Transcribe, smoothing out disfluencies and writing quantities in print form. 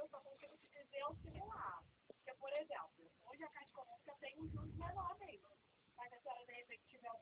eu só consigo te dizer o similar. Porque, por exemplo, hoje a Caixa Econômica tem um juros menor mesmo. Mas a senhora, de repente, tiver